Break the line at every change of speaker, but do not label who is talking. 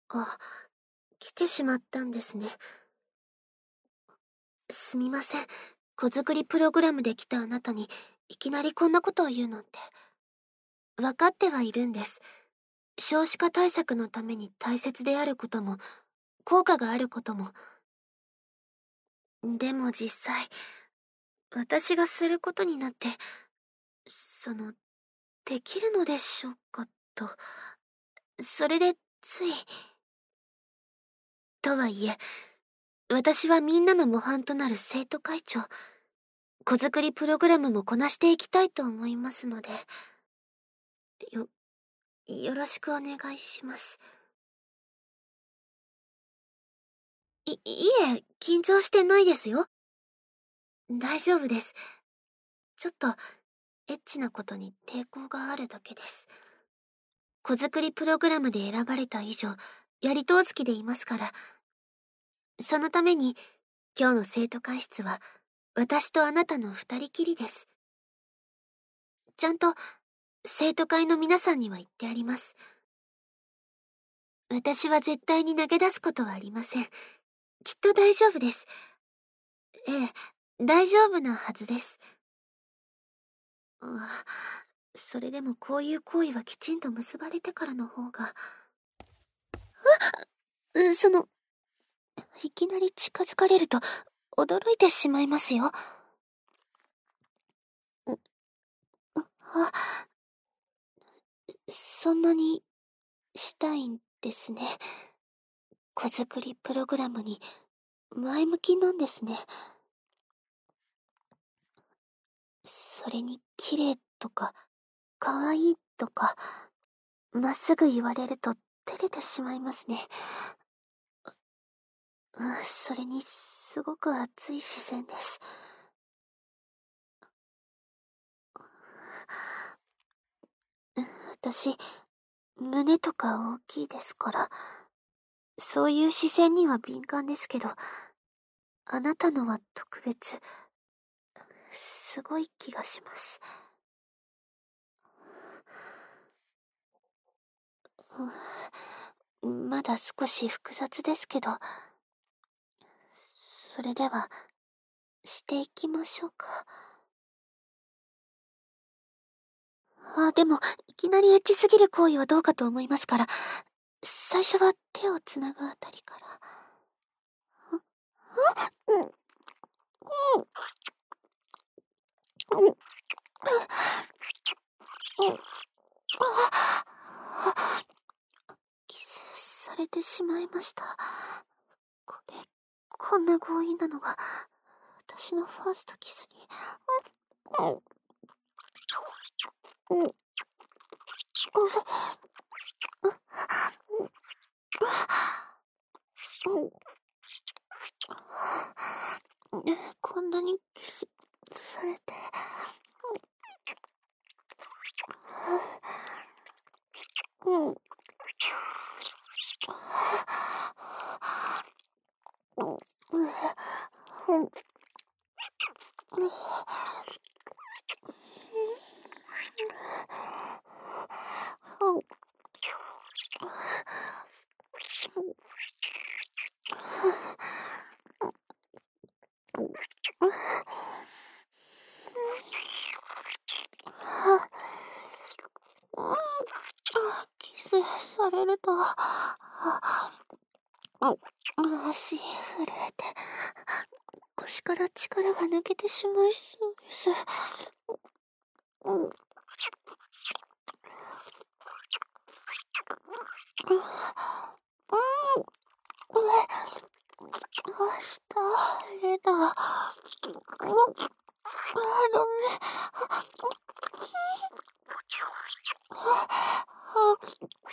あ、来てしまったんですね。すみません。子作りプログラムで来たあなたに、いきなりこんなことを言うなんて。分かってはいるんです。少子化対策のために大切であることも、効果があることも。でも実際、私がすることになって、できるのでしょうかと。それでつい。とはいえ、私はみんなの模範となる生徒会長。子作りプログラムもこなしていきたいと思いますので、よろしくお願いします。いえ、緊張してないですよ。大丈夫です。ちょっと、エッチなことに抵抗があるだけです。子作りプログラムで選ばれた以上、やり通す気でいますから。そのために、今日の生徒会室は、私とあなたの二人きりです。ちゃんと、生徒会の皆さんには言ってあります。私は絶対に投げ出すことはありません。きっと大丈夫です。ええ、大丈夫なはずです。それでもこういう行為はきちんと結ばれてからの方が。いきなり近づかれると驚いてしまいますよ。そんなにしたいんですね。子作りプログラムに前向きなんですね。それに綺麗とか可愛いとかまっすぐ言われると照れてしまいますね。それにすごく熱い視線です。私、胸とか大きいですから、そういう視線には敏感ですけど、あなたのは特別、すごい気がします。まだ少し複雑ですけど、それでは、していきましょうか。でも、いきなりエッチすぎる行為はどうかと思いますから、最初は手をつなぐあたりから。うん、うん、うん、キスされてしまいました。こんな強引なのが、私のファーストキスに。うん、うん、こんなにキスされて。うん。キスされると、足震えて、腰から力が抜けてしまいそうです。下、れだ。ダメ。